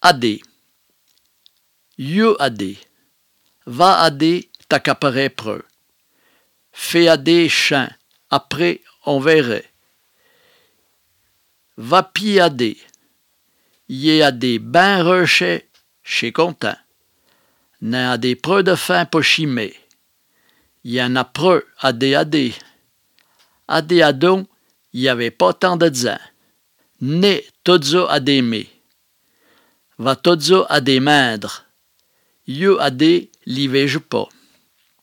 adé. You adé. Va adé, ta capare preux. Fais adé chien. Après, on verrait. Va pi adé. Yé adé ben reché, chez content. N'a adé preux de fin pour chimé. Y en a preux adé adé. Adé adon, y avait pas tant de zin. Né todzo adémé. Va todzo adé maindre. You adé, l'y vais-je pas.